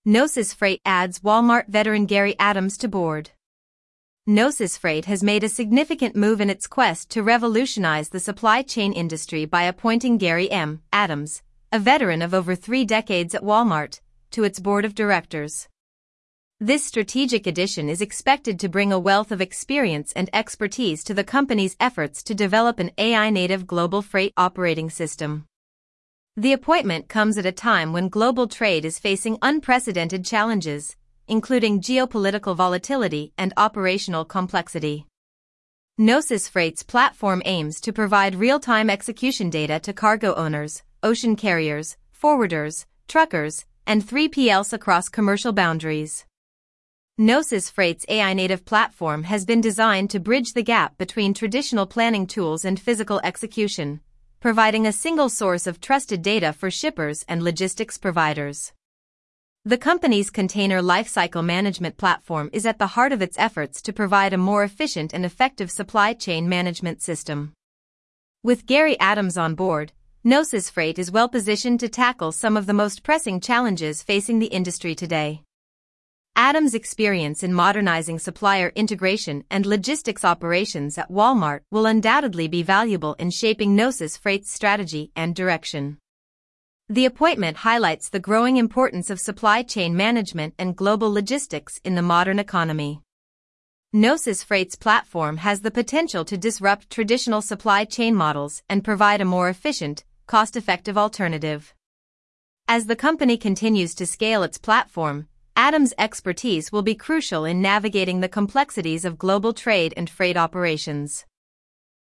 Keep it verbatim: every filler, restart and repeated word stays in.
Gnosis Freight adds Walmart veteran Gary Adams to board. Gnosis Freight has made a significant move in its quest to revolutionize the supply chain industry by appointing Gary M. Adams, a veteran of over three decades at Walmart, to its board of directors. This strategic addition is expected to bring a wealth of experience and expertise to the company's efforts to develop an A I-native global freight operating system. The appointment comes at a time when global trade is facing unprecedented challenges, including geopolitical volatility and operational complexity. Gnosis Freight's platform aims to provide real-time execution data to cargo owners, ocean carriers, forwarders, truckers, and three P Ls across commercial boundaries. Gnosis Freight's A I-native platform has been designed to bridge the gap between traditional planning tools and physical execution, providing a single source of trusted data for shippers and logistics providers. The company's container lifecycle management platform is at the heart of its efforts to provide a more efficient and effective supply chain management system. With Gary Adams on board, Gnosis Freight is well positioned to tackle some of the most pressing challenges facing the industry today. Adams' experience in modernizing supplier integration and logistics operations at Walmart will undoubtedly be valuable in shaping Gnosis Freight's strategy and direction. The appointment highlights the growing importance of supply chain management and global logistics in the modern economy. Gnosis Freight's platform has the potential to disrupt traditional supply chain models and provide a more efficient, cost-effective alternative. As the company continues to scale its platform, Adams' expertise will be crucial in navigating the complexities of global trade and freight operations.